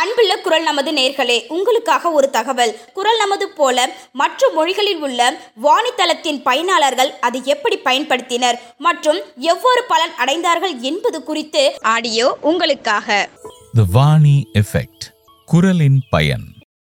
அன்புள்ள குரல் நமது நேர்களே, உங்களுக்காக ஒரு தகவல். குரல் நமது போல மற்ற மொழிகளில் உள்ள வாணித்தளத்தின் பயனாளர்கள் அதை எப்படி பயன்படுத்தினர் மற்றும் எவ்வாறு பலன் அடைந்தார்கள் என்பது குறித்து ஆடியோ உங்களுக்காக. The வாணி எஃபெக்ட், குரலின் பயன்.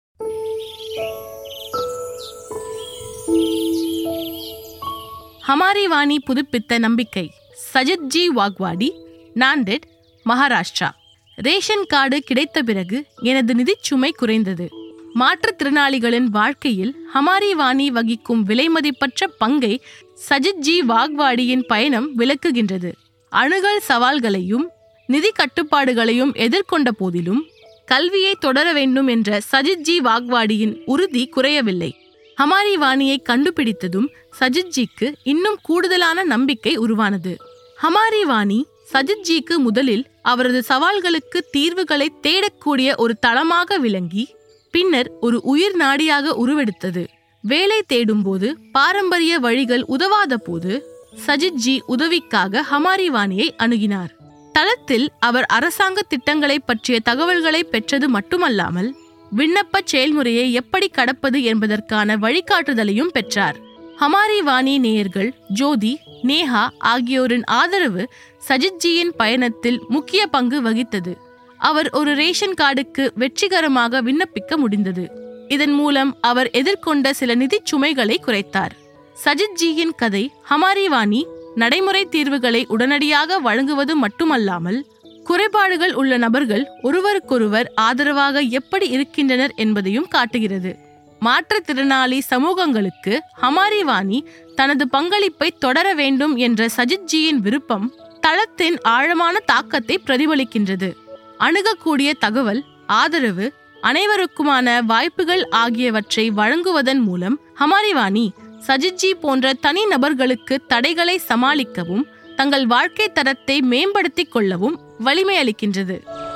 ஹமாரி வாணி புதுப்பித்த நம்பிக்கை. சஜித் ஜி வாக்வாடி, நாண்டெட், மகாராஷ்டிரா. ரேஷன் கார்டு கிடைத்த பிறகு எனது நிதிச்சுமை குறைந்தது. மாற்றுத்திறனாளிகளின் வாழ்க்கையில் ஹமாரி வாணி வகிக்கும் விலைமதிப்பற்ற பங்கை சஜித் ஜி வாக்வாடியின் பயணம் விளக்குகின்றது. அணுகல் சவால்களையும் நிதி கட்டுப்பாடுகளையும் எதிர்கொண்ட போதிலும் கல்வியை தொடர வேண்டும் என்ற சஜித் ஜி வாக்வாடியின் உறுதி குறையவில்லை. ஹமாரி வாணியை கண்டுபிடித்ததும் சஜித் ஜிக்கு இன்னும் கூடுதலான நம்பிக்கை உருவானது. ஹமாரி வாணி சஜித் ஜிக்கு முதலில் அவரது சவால்களுக்கு தீர்வுகளை தேடக்கூடிய ஒரு தளமாக விளங்கி பின்னர் ஒரு உயிர் நாடியாக உருவெடுத்தது. வேலை தேடும்போது பாரம்பரிய வழிகள் உதவாத போது சஜித் ஜி உதவிக்காக ஹமாரி வாணியை அணுகினார். தளத்தில் அவர் அரசாங்க திட்டங்களை பற்றிய தகவல்களை பெற்றது மட்டுமல்லாமல் விண்ணப்ப செயல்முறையை எப்படி கடப்பது என்பதற்கான வழிகாட்டுதலையும் பெற்றார். ஹமாரி வாணி நேயர்கள் ஜோதி, நேஹா ஆகியோரின் ஆதரவு சஜித் ஜியின் பயணத்தில் முக்கிய பங்கு வகித்தது. அவர் ஒரு ரேஷன் கார்டுக்கு வெற்றிகரமாக விண்ணப்பிக்க முடிந்தது. இதன் மூலம் அவர் எதிர்கொண்ட சில நிதி சுமைகளை குறைத்தார். சஜித் ஜியின் கதை ஹமாரி வாணி நடைமுறை தீர்வுகளை உடனடியாக வழங்குவது மட்டுமல்லாமல் குறைபாடுகள் உள்ள நபர்கள் ஒருவருக்கொருவர் ஆதரவாக எப்படி இருக்கின்றனர் என்பதையும் காட்டுகிறது. மாற்றுத்திறனாளி சமூகங்களுக்கு ஹமாரி வாணி தனது பங்களிப்பை தொடர வேண்டும் என்ற சஜித் ஜியின் விருப்பம் தளத்தின் ஆழமான தாக்கத்தை பிரதிபலிக்கின்றது. அணுகக்கூடிய தகவல், ஆதரவு, அனைவருக்குமான வாய்ப்புகள் ஆகியவற்றை வழங்குவதன் மூலம் ஹமாரி வாணி சஜித் ஜி போன்ற தனி நபர்களுக்கு தடைகளை சமாளிக்கவும் தங்கள் வாழ்க்கை தரத்தை மேம்படுத்திக் கொள்ளவும் வலிமை அளிக்கின்றது.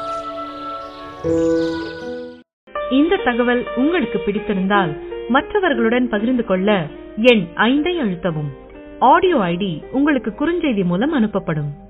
இந்த தகவல் உங்களுக்கு பிடித்திருந்தால் மற்றவர்களுடன் பகிர்ந்து கொள்ள எண் 5 அழுத்தவும். ஆடியோ ஐடி உங்களுக்கு குறுஞ்செய்தி மூலம் அனுப்பப்படும்.